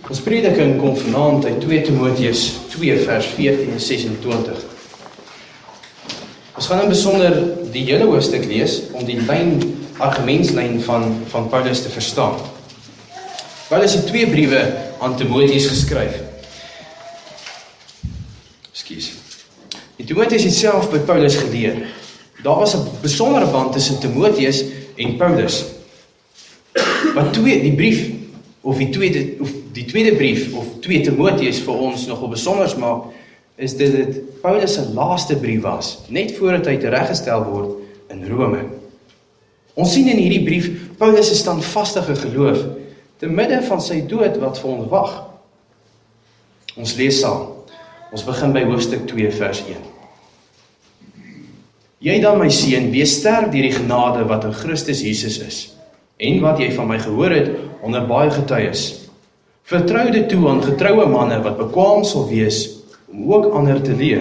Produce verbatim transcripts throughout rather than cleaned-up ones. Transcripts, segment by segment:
Ons prediking kom vanaand uit twee Timoteus twee vers veertien en sesentwintig. Ons gaan in besonder die hele hoofstuk lees om die lyn, argumentslyn van, van Paulus te verstaan. Paulus het twee briewe aan Timoteus geskryf. Ekskuus. Die Timoteus het self by Paulus geleer. Daar was 'n besondere band tussen Timoteus en Paulus. Wat twee, die brief, of die tweede, of die tweede brief, of twee Timoteus vir ons nogal besonders maak, is dit dit Paulus se laaste brief was, net voordat hy tereggestel word in Rome. Ons sien in hierdie brief, Paulus se standvastige geloof, te midde van sy dood wat vir ons wag. Ons lees saam. Ons begin by hoofstuk twee vers een. Jy dan my seun, wees sterk deur die genade wat in Christus Jesus is, en wat jy van my gehoor het onder baie getuies. Vertrou dit toe aan getroue manne wat bekwaam sal wees om ook ander te leer.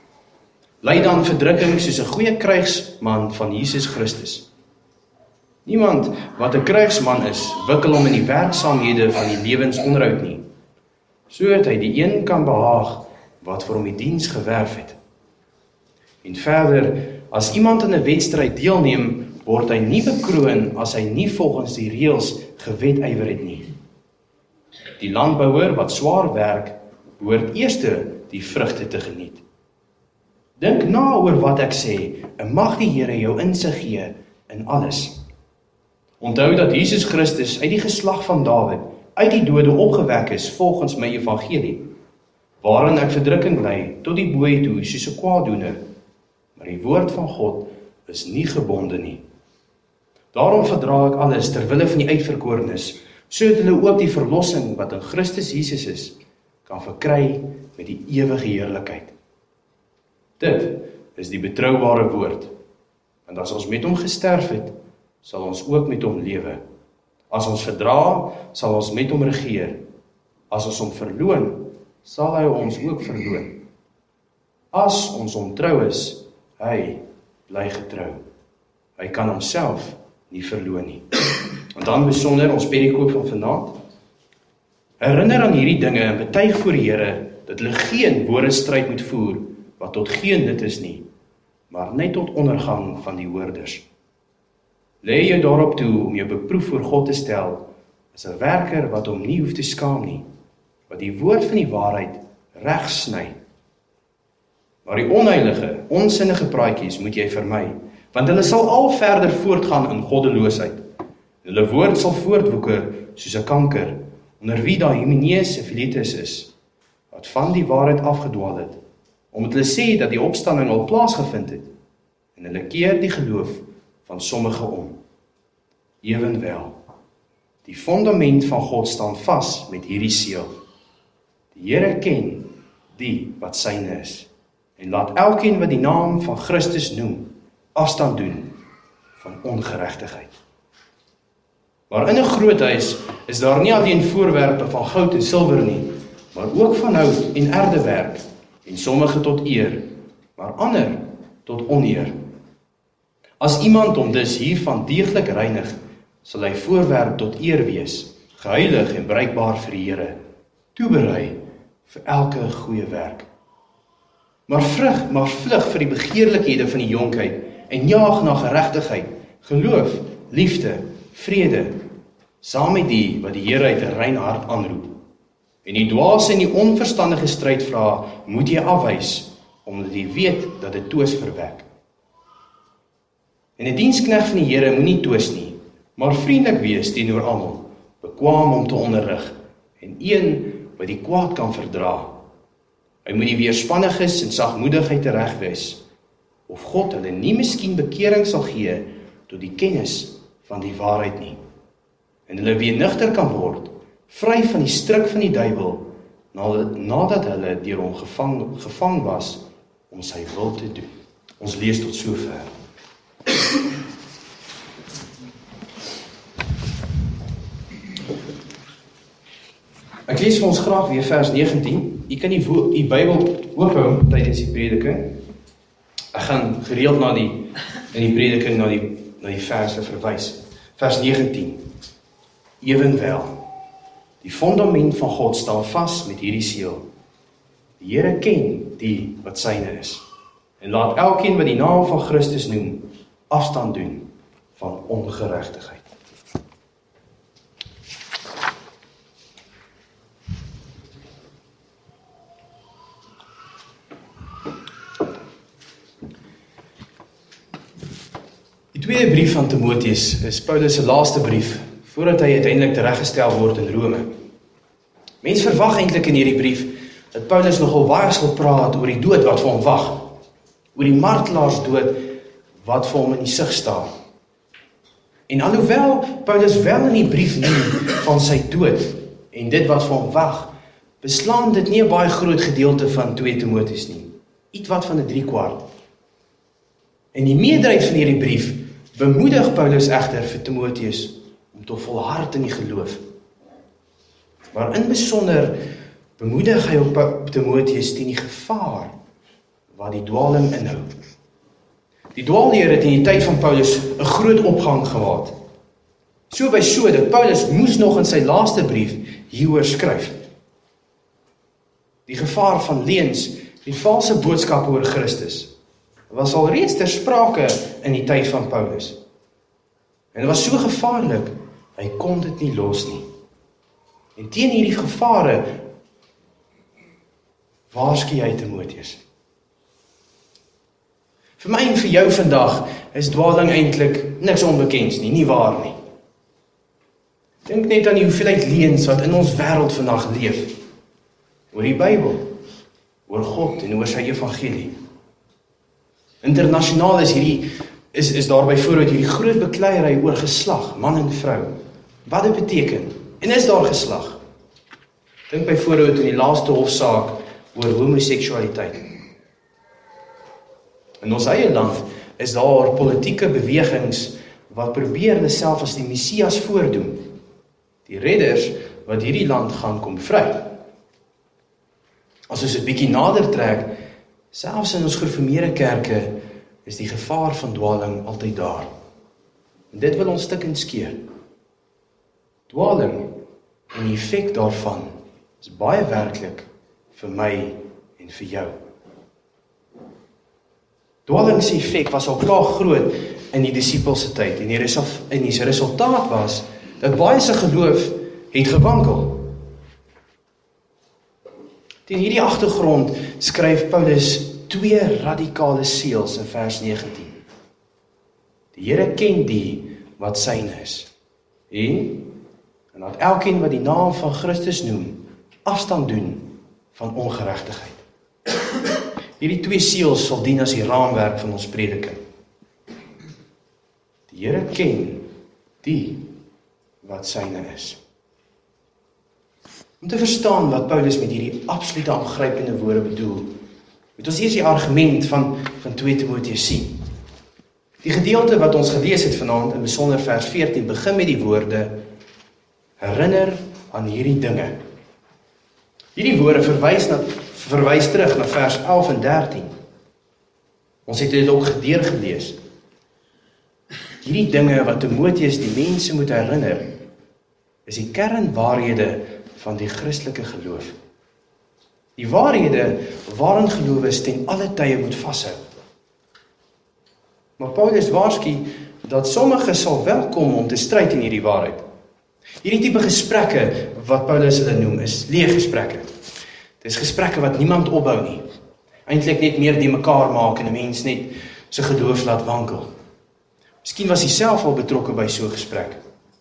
Ly dan verdrukking soos 'n goeie krygsman van Jesus Christus. Niemand wat 'n krygsman is, wikkel hom in die werksaamhede van die lewensonderhoud nie, sodat hy die een kan behaag wat vir hom die diens gewerf het. En verder, as iemand in 'n wedstryd deelneem, word hy nie bekroon as hy nie volgens die reëls gewedywer het nie. Die landbouer wat swaar werk, behoort eerste die vrugte te geniet. Dink na oor wat ek sê, en mag die Here jou insig gee in alles. Onthou dat Jesus Christus uit die geslag van Dawid, uit die dode opgewek is volgens my evangelie, waarin ek verdrukking ly tot die booi toe soos 'n kwaaddoener, maar die woord van God is nie gebonde nie. Daarom verdra ek alles ter wille van die uitverkorenes, sodat hulle ook die verlossing wat in Christus Jesus is, kan verkry met die ewige heerlikheid. Dit is die betroubare woord, want as ons met hom gesterf het, sal ons ook met hom lewe. As ons verdra, sal ons met hom regeer. As ons hom verloon, sal hy ons ook verloon. As ons hom trou is, hy bly getrou. Hy kan homself nie verloon nie. En dan besonder ons perikoop van vanaand. Herinner aan hierdie dinge en betuig voor die Here dat hulle geen woordestryd moet voer wat tot geen nut is nie, maar net tot ondergang van die hoorders. Lê jou daarop toe om jou beproef voor God te stel as 'n werker wat hom nie hoef te skaam nie, wat die woord van die waarheid reg sny. Maar die onheilige, onsinnige praatjies moet jy vermy, want hulle sal al verder voortgaan in goddeloosheid. Hulle woord sal voortwoeker soos 'n kanker, onder wie daar Hymeneus en Philetus is, wat van die waarheid afgedwaal het, omdat hulle sê dat die opstanding al plaasgevind het, en hulle keer die geloof van sommige om. Ewenwel, die fondament van God staan vas met hierdie seël. Die Here ken die wat syne is, en laat elkeen wat die naam van Christus noem, afstand doen van ongeregtigheid. Maar in 'n groot huis is daar nie alleen voorwerpe van goud en silwer nie, maar ook van hout en erdewerk, en sommige tot eer, maar ander tot oneer. As iemand hom dus hiervan deeglik reinig, sal hy voorwerp tot eer wees, geheilig en bruikbaar vir die Here, toeberei vir elke goeie werk. Maar vrug, maar vlug vir die begeerlikhede van die jonkheid, en jaag na geregtigheid, geloof, liefde, vrede, saam met die wat die Here uit 'n rein hart aanroep. En die dwaase en die onverstandige strydvrae moet jy afwys, omdat jy weet dat dit twis verwek. En 'n diensknegt van die Here moenie twis nie, maar vriendelik wees teenoor almal, bekwaam om te onderrig, en een wat die kwaad kan verdra. Hy moet die weerspanniges en sagmoedigheid teregwys, of God hulle nie miskien bekering sal gee tot die kennis van die waarheid nie, en hulle weer nugter kan word, vry van die stryk van die duiwel, nadat hulle deur hom gevang, gevang was om sy wil te doen. Ons lees tot sover. Ek lees vir ons graag weer vers negentien. U kan die, die Bybel oophou tydens die prediking. Ek gaan gereeld na die, in die prediking na die, na die verse verwys. Vers negentien. Ewenwel, Die fondament van God staan vas met hierdie seël. Die Here ken die wat syne is. En laat elkeen wat die naam van Christus noem, afstand doen van ongeregtigheid. Die tweede brief van Timoteus is Paulus se laaste brief, voordat hy uiteindelik tereggestel word in Rome. Mense verwag eintlik in hierdie brief, dat Paulus nogal baie sal praat oor die dood wat vir hom wag, oor die martelaarsdood wat vir hom in die sig staan. En alhoewel Paulus wel in die brief noem van sy dood, en dit wat vir hom wag, beslaan dit nie 'n baie groot gedeelte van tweede Timoteus nie, iets wat van 'n drie kwart. En die meerderheid van hierdie brief bemoedig Paulus egter vir Timoteus om te volhard in die geloof. Maar in besonder bemoedig hy op Timoteus teen die gevaar wat die dwaaling inhou. Die dwaalleer het in die tyd van Paulus 'n groot opgang gehad. So by so dat Paulus moes nog in sy laaste brief hieroor skryf. Die gevaar van leuns en valse boodskappe oor Christus was al reeds ter sprake in die tyd van Paulus. En dit was so gevaarlik, hy kon dit nie los nie. En teen hierdie gevare waarsku hy Timoteus. Vir my en vir jou vandag is dwaling eintlik niks onbekends nie, nie waar nie. Dink net aan die hoeveelheid leuns wat in ons wêreld vandag leef, oor die Bybel, oor God en oor sy evangelie. Internasionaal is hierdie is is daar byvoorbeeld hierdie groot bekleierery oor geslag, man en vrou. Wat dit beteken? En is daar geslag? Dink byvoorbeeld in die laaste hofsaak oor homoseksualiteit. In ons eie land is daar politieke bewegings wat probeer hulle self as die Messias voordoen. Die redders wat hierdie land gaan kom vry. As ons 'n bietjie nader trek, selfs in ons gereformeerde kerke is die gevaar van dwaling altyd daar. En dit wil ons stukkend skeer. Dwaling en die effek daarvan is baie werklik vir my en vir jou. Dwaling se effek was al klaar groot in die disippels se tyd en die, result, en die resultaat was dat baie se geloof het gewankel. Teen hierdie agtergrond skryf Paulus twee radikale seëls in vers negentien. Die Here ken die wat syne is. En, en laat elkeen wat die naam van Christus noem, afstand doen van ongeregtigheid. Hierdie twee seëls sal dien as die raamwerk van ons prediking. Die Here ken die wat syne is. Om te verstaan wat Paulus met hierdie absolute aangrypende woorde bedoel, moet ons eers die argument van, van tweede Timoteus sien. Die gedeelte wat ons gelees het vanaand, in besonder vers veertien, begin met die woorde, herinner aan hierdie dinge. Hierdie woorde verwys, na, verwys terug na vers elf en dertien. Ons het dit ook gedeur gelees. Hierdie dinge wat Timoteus die mense moet herinner, is die kernwaarhede van die Christelike geloof. Die waarhede waarin gelowiges ten alle tye moet vashou. Maar Paulus waarsku dat sommige sal welkom om te stryd in hierdie waarheid. Hierdie tipe gesprekke wat Paulus hulle noem is leë gesprekke. Dit is gesprekke wat niemand opbou nie. Eintlik net meer die mekaar maak en 'n mens net sy geloof laat wankel. Miskien was hy self al betrokke by so 'n gesprek.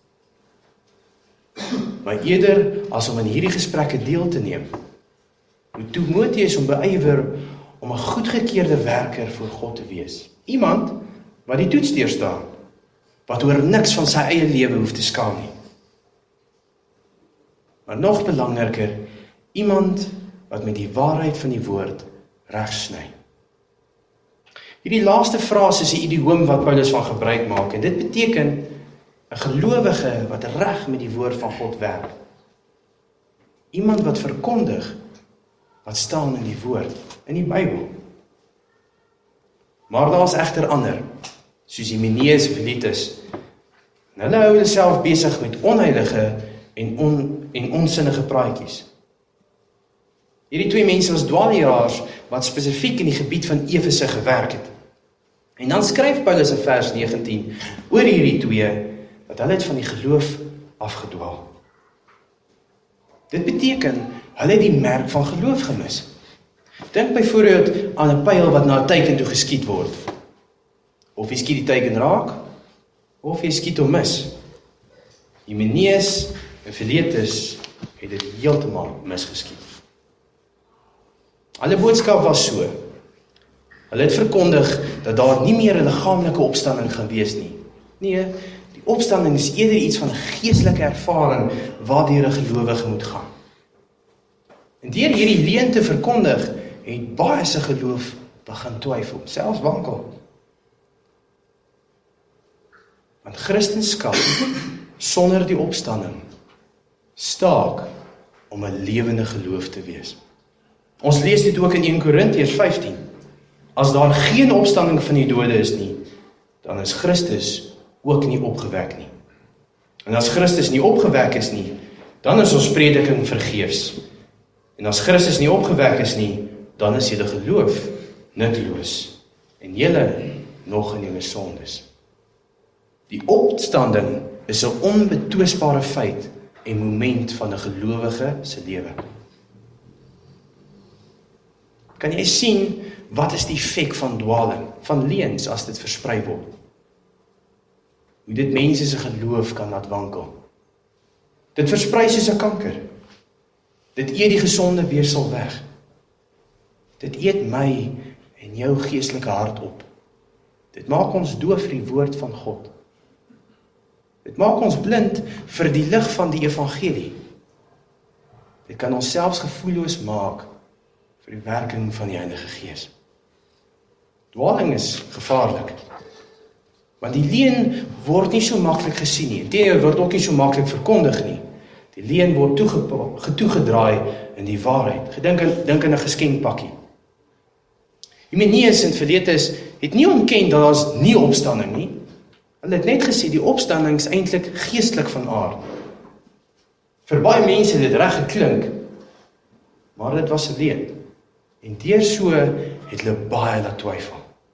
Maar eerder as om in hierdie gesprekke deel te neem, moet Timoteus hom beywer om 'n goedgekeurde werker vir God te wees. Iemand wat die toets deurstaan, wat oor niks van sy eie lewe hoef te skaam nie. Maar nog belangriker, iemand wat met die waarheid van die woord regsny. Hierdie laaste frase is die idioom wat Paulus van gebruik maak, en dit beteken 'n gelowige wat reg met die woord van God werk. Iemand wat verkondig wat staan in die woord, in die Bybel. Maar daar is egter ander, soos Hymenaeus en Philetus. Hulle hou hulle self besig met onheilige en, on, en onsinnige praatjies. Hierdie twee mense was dwaalleraars wat spesifiek in die gebied van Efese gewerk het. En dan skryf Paulus in vers negentien oor hierdie twee, dat hulle het van die geloof afgedwaal. Dit beteken, hulle het die merk van geloof gemis. Dink byvoorbeeld aan 'n pyl wat na 'n teiken toe geskiet word. Of jy skiet die teiken raak, of jy skiet hom mis. Hymeneus en Philetus het dit heeltemal misgeskiet. Hulle boodskap was so. Hulle het verkondig dat daar nie meer 'n liggaamlike opstanding gaan wees nie. Nee, die opstanding is eerder iets van 'n geestelike ervaring waardeur 'n gelowige moet gaan. En deur hierdie leuen te verkondig, het baie se geloof begin twyfel, selfs wankel. Want Christendom sonder die opstanding staak om 'n lewende geloof te wees. Ons lees dit ook in Eerste Korintiërs vyftien. As daar geen opstanding van die dode is nie, dan is Christus ook nie opgewek nie. En as Christus nie opgewek is nie, dan is ons prediking vergeefs. En as Christus nie opgewek is nie, dan is julle geloof nutteloos en julle nog in julle sondes. Die opstanding is 'n onbetwisbare feit en moment van 'n gelowige se lewe. Kan jy sien wat is die effek van dwaling, van leuns as dit versprei word? Hoe dit mense se geloof kan laat wankel. Dit versprei soos 'n kanker. Dit eet die gesonde weefsel weg. Dit eet my en jou geestelike hart op. Dit maak ons doof vir die woord van God. Dit maak ons blind vir die lig van die evangelie. Dit kan ons selfs gevoelloos maak vir die werking van die Heilige Gees. Dwaling is gevaarlik. Want die leuen word nie so maklik gesien nie. Dit word ook nie so maklik verkondig nie. Die leuen word toegedraai in die waarheid. Gedink aan, dink aan 'n geskenkpakkie. Hymeneus en Philetus het nie ontken dat daar nie opstanding nie. Hulle het net gesê die opstanding is eintlik geestelik van aard. Vir baie mense het dit reg geklink, maar dit was 'n leuen. En deur so het hulle baie laat twyfel.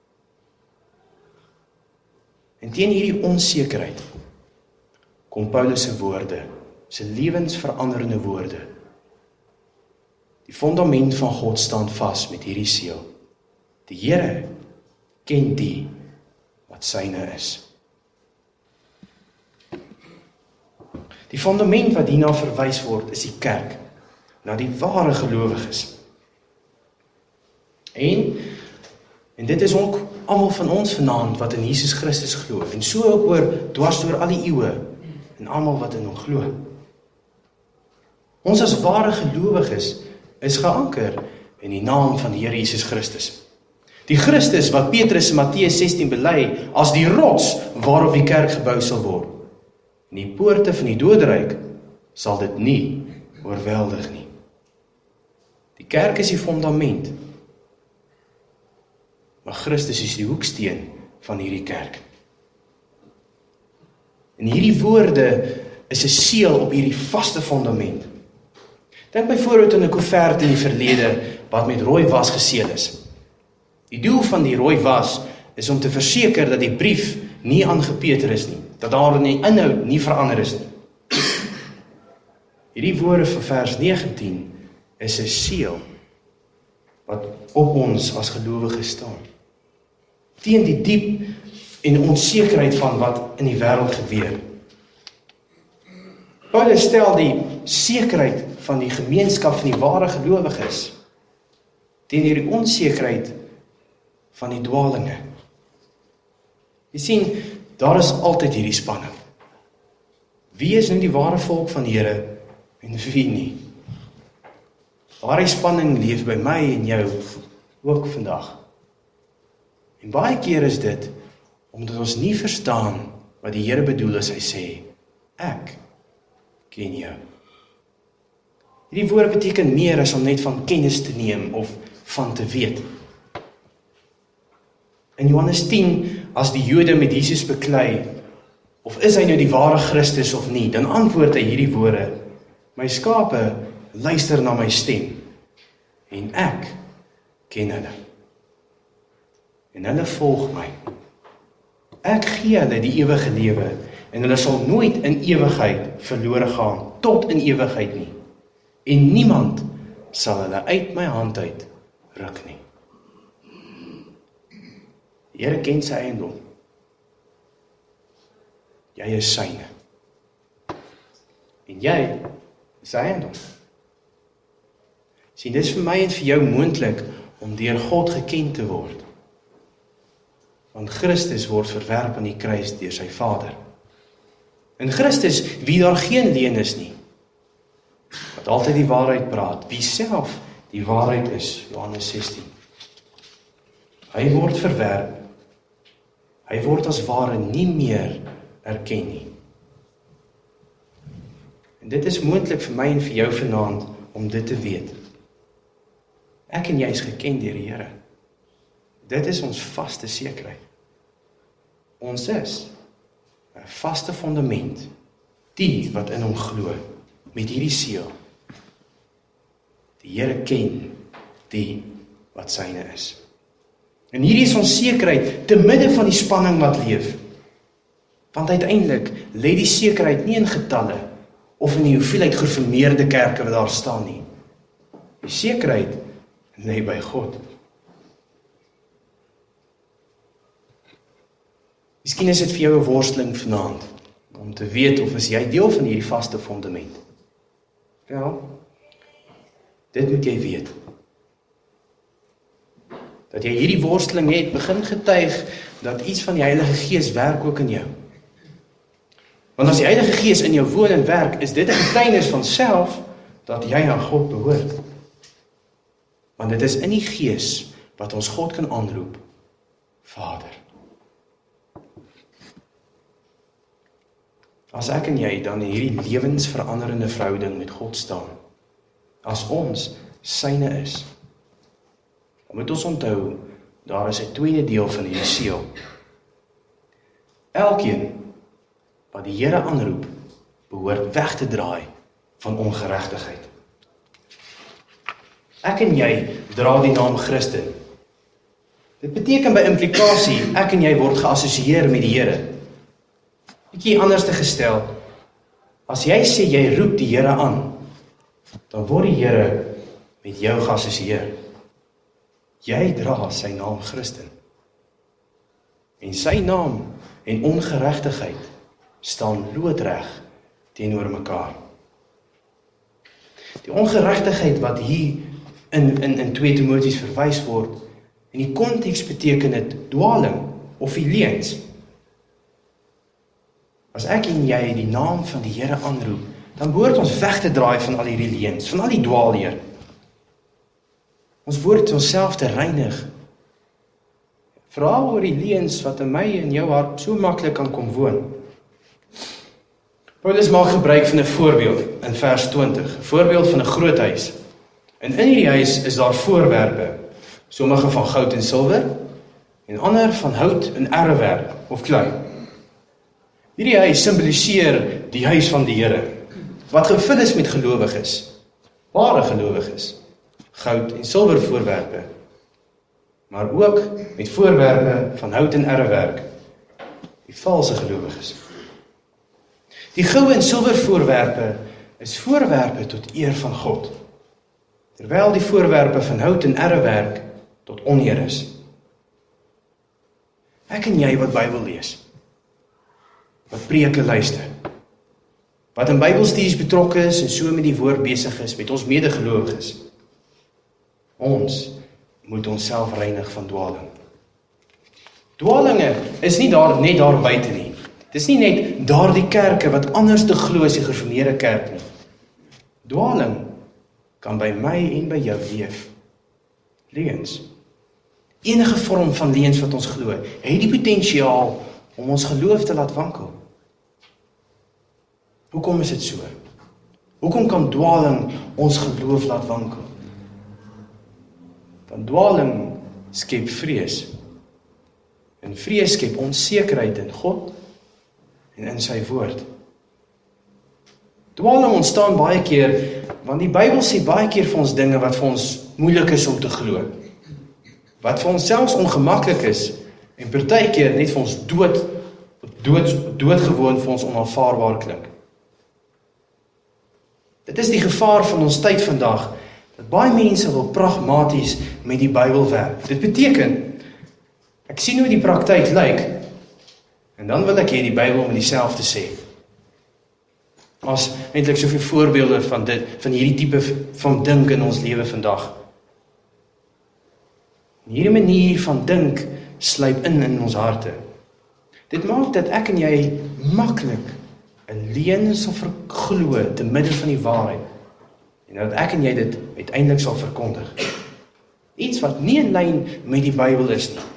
En teen hierdie onsekerheid kom Paulus se woorde, sy lewensveranderende woorde. Die fondament van God staan vas met hierdie seël. Die Here ken die wat syne is. Die fondament wat hierna verwys word is die kerk, na die ware gelowiges. En, en dit is ook almal van ons vanaand wat in Jesus Christus glo, en so ook oor dwars deur al die eeue, en almal wat in hom glo. Ons as ware gelowiges is geanker in die naam van die Here Jesus Christus. Die Christus wat Petrus in Matteus sestien bely as die rots waarop die kerk gebou sal word. En die poorte van die doderyk sal dit nie oorweldig nie. Die kerk is die fondament, maar Christus is die hoeksteen van hierdie kerk. En hierdie woorde is 'n seël op hierdie vaste fondament. Dink byvoorbeeld aan 'n koevert in die verlede wat met rooi was geseël is. Die doel van die rooi was is om te verseker dat die brief nie aangepeter is nie, dat daar in die inhoud nie verander is nie. Hierdie woorde van vers negentien is 'n seël wat op ons as gelowiges staan. Teen die diep en onsekerheid van wat in die wêreld gebeur. Paulus stel die sekerheid van die gemeenskap van die ware gelowiges teen hierdie onsekerheid van die dwalinge. Jy sien, daar is altyd hierdie spanning. Wie is nou die ware volk van die Here en wie nie? Daardie spanning leef by my en jou ook vandag. En baie keer is dit omdat ons nie verstaan wat die Here bedoel as hy sê, ek ken jou. Hierdie woord beteken meer as om net van kennis te neem of van te weet. In Johannes tien, as die Jode met Jesus beklei, of is hy nou die ware Christus of nie, dan antwoord hy hierdie woorde: my skape luister na my stem, en ek ken hulle. En hulle volg my. Ek gee hulle die ewige lewe, en hulle sal nooit in ewigheid verlore gaan, tot in ewigheid nie. En niemand sal hulle uit my hand uit ruk nie. Die Here ken sy eiendom. Jy is syne. En jy is sy eiendom. Sien, dis vir my en vir jou moontlik om deur God geken te word. Want Christus word verwerp aan die kruis deur sy Vader. In Christus, wie daar geen leuen is nie, wat altyd die waarheid praat, wie self die waarheid is, Johannes sestien. Hy word verwerp, hy word as ware nie meer erken nie. En dit is moontlik vir my en vir jou vanaand om dit te weet. Ek en jy is geken deur die Here. Dit is ons vaste sekerheid. Ons is 'n vaste fundament, die wat in hom glo, met hierdie seël. Die Here ken die wat syne is. En hierdie is ons sekerheid te midde van die spanning wat leef. Want uiteindelik lê die sekerheid nie in getalle of in die hoeveelheid gereformeerde kerke wat daar staan nie. Die sekerheid lê by God. Miskien is dit vir jou 'n worsteling vanaand, om te weet of is jy deel van hierdie vaste fundament. Wel, dit moet jy weet. Dat jy hierdie worsteling het, begin getuig dat iets van die Heilige Gees werk ook in jou. Want as die Heilige Gees in jou woon en werk, is dit 'n getuienis van self dat jy aan God behoort. Want dit is in die Gees wat ons God kan aanroep, Vader. As ek en jy dan in hierdie lewensveranderende verhouding met God staan, as ons syne is, dan moet ons onthou, daar is 'n tweede deel van hierdie seël. Elkeen wat die Here aanroep, behoort weg te draai van ongeregtigheid. Ek en jy dra die naam Christen. Dit beteken by implikasie, ek en jy word geassosieer met die Here. Bietjie anders te gestel, as jy sê jy roep die Here aan, dan word die Here met jou geassosieer. Jy dra sy naam Christen. En sy naam en ongeregtigheid staan loodreg teenoor mekaar. Die ongeregtigheid wat hier in, in, in twee Timoteus verwys word, in die konteks beteken dit dwaling of die leuns. As ek en jy die naam van die Here aanroep, dan behoort ons weg te draai van al hierdie leuns, van al die dwaalleer. Ons behoort onsself te reinig. Veral oor die leuns wat in my en jou hart so maklik kan kom woon. Paulus maak gebruik van 'n voorbeeld in vers twintig, 'n voorbeeld van 'n groot huis. En in hierdie huis is daar voorwerpe, sommige van goud en silwer, en ander van hout en errewerk of klei. Hierdie huis simboliseer die huis van die Here, wat gevul is met gelowiges, ware gelowiges, goud en silwer voorwerpe, maar ook met voorwerpe van hout en errewerk, die valse gelowiges. Die goue en silwer voorwerpe is voorwerpe tot eer van God, terwyl die voorwerpe van hout en errewerk tot oneer is. Ek en jy wat Bybel lees, wat preke luister, wat in Bybelstudies betrokke is en so met die woord besig is, met ons medegelowiges, ons moet onsself reinig van dwaling. Dwalinge is nie daar, net daar buite nie. Dit is nie net daar die kerke wat anders te glo as die gereformeerde kerk nie. Dwaling kan by my en by jou leef. Leuns. Enige vorm van leuns wat ons glo, het die potensiaal om ons geloof te laat wankel. Hoekom is dit so? Hoekom kan dwaling ons geloof laat wankel? Want dwaling skep vrees. En vrees skep onsekerheid in God en in sy woord. Dwaaling ontstaan baie keer, want die Bybel sê baie keer vir ons dinge wat vir ons moeilik is om te glo. Wat vir ons selfs ongemaklik is, en partykeer net vir ons dood, dood, doodgewoon vir ons onaanvaarbaar klink. Dit is die gevaar van ons tyd vandag, dat baie mense wil pragmaties met die Bybel werk. Dit beteken, ek sien hoe die praktyk lyk, en dan wil ek hê die Bybel moet dieselfde sê. As eintlik soveel voorbeelde van dit, van hierdie tipe van dink in ons lewe vandag. En hierdie manier van dink sluip in in ons harte. Dit maak dat ek en jy maklik 'n leuen sal verglo te midde van die waarheid. En dat ek en jy dit uiteindelik sal verkondig. Iets wat nie in lyn met die Bybel is nie.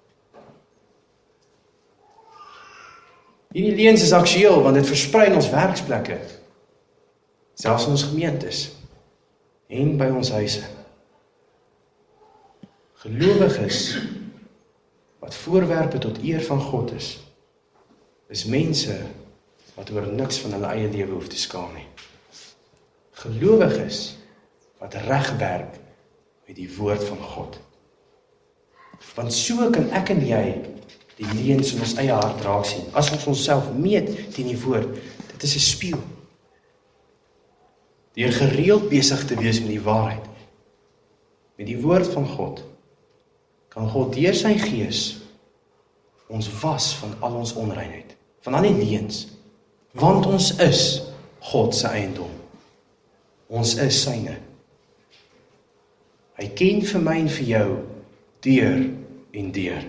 Hierdie leuns is aktueel, want dit versprei in ons werksplekke, selfs in ons gemeentes, en by ons huise. Gelowiges, wat voorwerpe tot eer van God is, is mense, wat oor niks van hulle eie lewe hoef te skaam nie. Gelowiges, wat reg werk met die woord van God. Want so kan ek en jy die leuns in ons eie hart raak sien. As ons onsself meet teen die woord, dit is 'n spieël. Deur gereeld besig te wees met die waarheid, met die woord van God, kan God deur sy gees ons was van al ons onreinheid, van al die leuns, want ons is God se eiendom. Ons is syne. Hy ken vir my en vir jou deur en deur.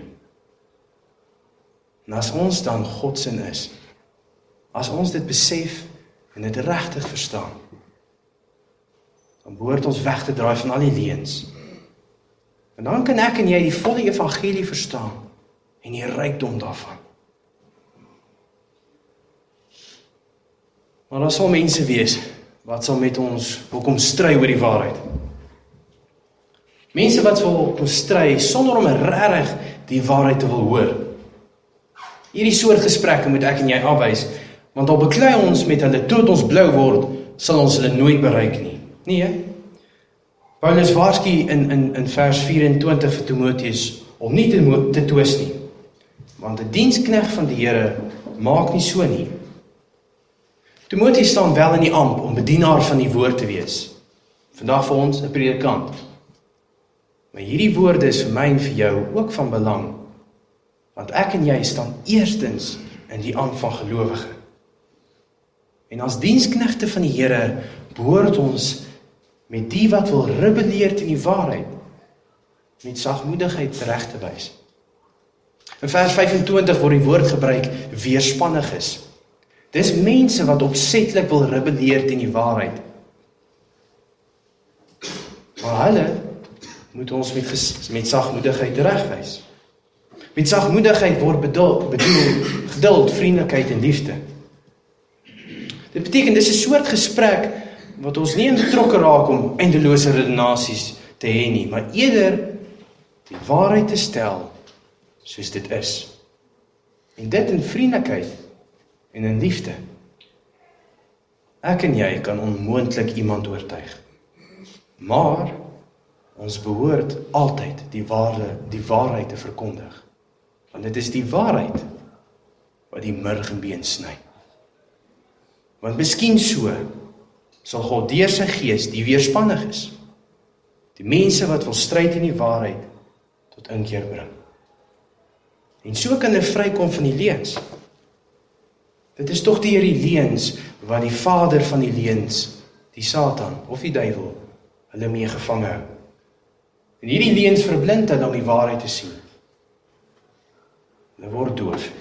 En as ons dan God se is, as ons dit besef en dit regtig verstaan, dan behoort ons weg te draai van al die leuns. En dan kan ek en jy die volle evangelie verstaan en die rykdom daarvan. Maar daar sal mense wees wat sal met ons wil kom stry oor die waarheid. Mense wat wil kom stry sonder om regtig die waarheid te wil hoor. Hierdie soort gesprekke moet ek en jy afwys, want al beklei ons met hulle tot ons blou word, sal ons hulle nooit bereik nie. Nee, Paulus waarsku in, in, in vers vyf-en-twintig vir Timoteus om nie te, te twis nie, want 'n diensknegt van die Here maak nie so nie. Timoteus staan wel in die amp om bedienaar van die woord te wees. Vandag vir ons 'n predikant. Maar hierdie woorde is vir my en vir jou ook van belang, want ek en jy staan eerstens in die amp van gelowige. En as diensknegte van die Here behoort ons met die wat wil rebelleer teen die waarheid, met sagmoedigheid reg te wys. In vers vyf-en-twintig word die woord gebruik weerspannig is. Dis mense wat opsetlik wil rebelleer teen die waarheid. Maar hulle moet ons met, met sagmoedigheid regwys. Met sagmoedigheid word bedoel, bedoel geduld, vriendelikheid en liefde. Dit beteken, dis 'n soort gesprek wat ons nie in betrokke raak om eindelose redenasies te hê nie, maar eerder die waarheid te stel soos dit is. En dit in vriendelikheid en in liefde. Ek en jy kan onmoontlik iemand oortuig. Maar ons behoort altyd die waarde, die waarheid te verkondig. Want dit is die waarheid wat die murg en been sny. Want miskien so sal God deur sy gees die weerspannig is, die mense wat wil stryd in die waarheid tot inkeer bring. En so kan hulle vrykom van die leuns. Dit is tog deur die leuns wat die vader van die leuns, die Satan of die duiwel, hulle mee gevang hou. En hierdie leuns verblind hulle om die waarheid te sien. Hulle word doof.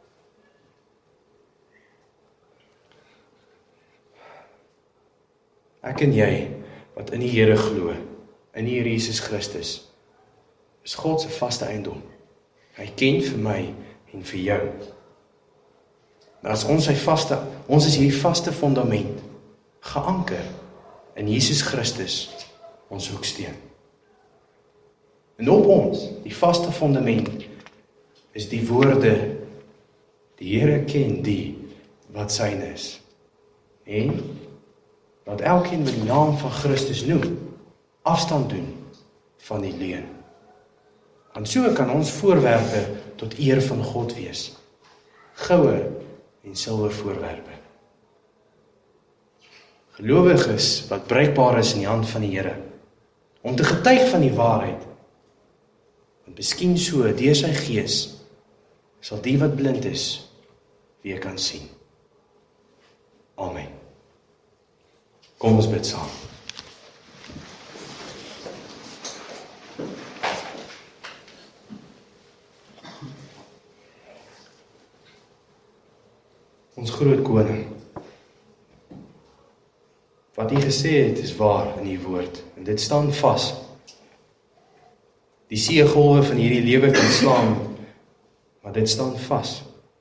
Ek en jy, wat in die Here glo, in die Here Jesus Christus, is God se vaste eiendom. Hy ken vir my en vir jou. Maar as ons sy vaste, ons is hierdie vaste fundament, geanker in Jesus Christus, ons hoeksteen. En op ons, die vaste fundament, is die woorde, die Here ken die wat syne is. En laat elkeen met die naam van Christus noem, afstand doen van die leuen. Want so kan ons voorwerpe tot eer van God wees. Goue en silwer voorwerpe. Gelowiges wat bruikbaar is in die hand van die Here, om te getuig van die waarheid. Want miskien so, deur sy gees, sal die wat blind is, weer kan sien. Amen. Kom ons bid saam. Ons groot koning, wat U gesê het is waar in U woord, en dit staan vas. Die seegolwe van hierdie lewe kan slaan, maar dit staan vas.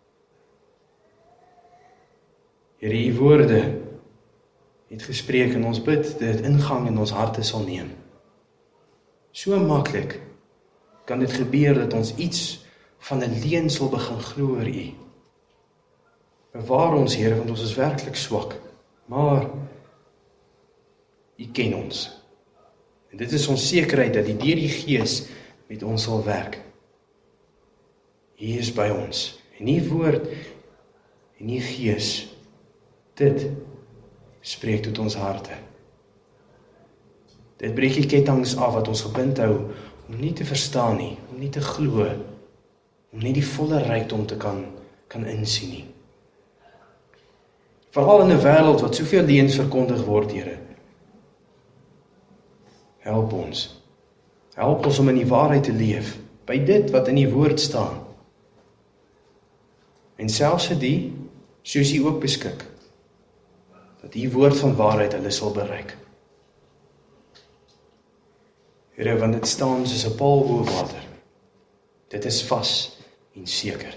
Here, U woorde het gespreek en ons bid dit ingang in ons harte sal neem. So maklik kan dit gebeur dat ons iets van 'n leuen sal begin glo oor U. Bewaar ons, Here, want ons is werklik swak, maar U ken ons. En dit is ons sekerheid dat die deur die Gees met ons sal werk. U is by ons, en U woord en U Gees, dit spreek tot ons harte. Dit breek die kettinge af wat ons gebind hou, om nie te verstaan nie, om nie te glo, om nie die volle rykdom te kan, kan insien nie. Veral in 'n wêreld wat soveel leuns verkondig word, Here. Help ons. Help ons om in die waarheid te leef, by dit wat in die woord staan. En selfs vir die, soos U ook beskik, dat die woord van waarheid hulle sal bereik. Here, want dit staan soos 'n paal bo water. Dit is vas en seker.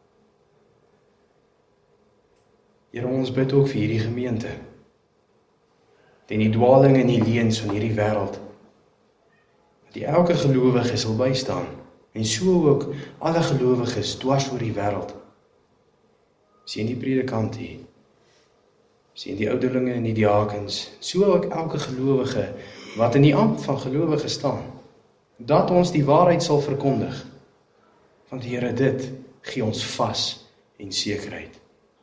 Here, ons bid ook vir hierdie gemeente, teen die dwaling en die leuns van hierdie wêreld, dat die elke gelowige sal bystaan, en so ook alle gelowiges dwars oor die wêreld. Sien die predikant hier, sien die ouderlinge en die diakens, so ook elke gelowige wat in die ampt van gelowige staan, dat ons die waarheid sal verkondig. Want Here, dit gee ons vas en sekerheid.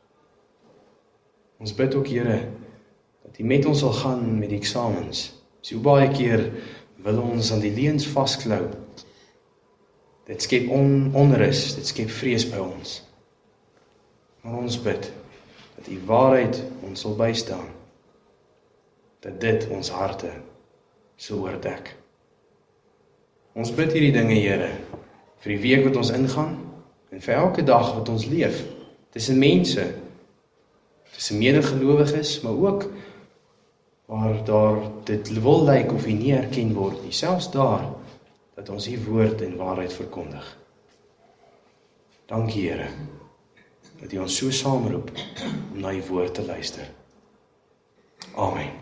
Ons bid ook, Here, dat U met ons sal gaan met die eksamens. So baie keer wil ons aan die leuns vasklou. Dit skep on, onrus, dit skep vrees by ons. Maar ons bid dat die waarheid ons sal bystaan, dat dit ons harte sal oordek. Ons bid hierdie dinge, Here, vir die week wat ons ingaan, en vir elke dag wat ons leef, tussen mense, tussen medegelowiges, maar ook waar daar dit wil lyk of U nie erken word nie, selfs daar, dat ons U woord en waarheid verkondig. Dankie, Here, dat U ons so saamroep om na U woord te luister. Amen.